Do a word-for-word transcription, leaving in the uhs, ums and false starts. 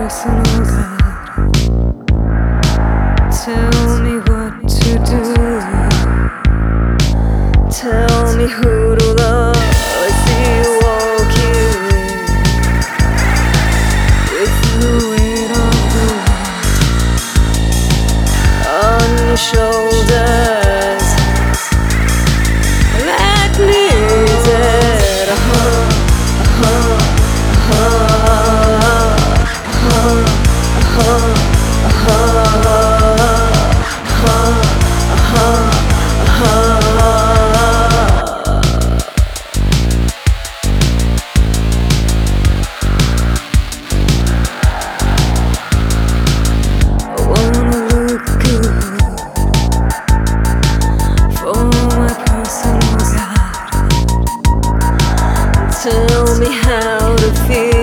personal guide. Tell me what to do. Tell me who to love. I see you walking with the weight of the world on your shoulders. Let me use it. Uh-huh, uh-huh, uh-huh, uh-huh, uh-huh, uh-huh, uh-huh. Tell me how to feel.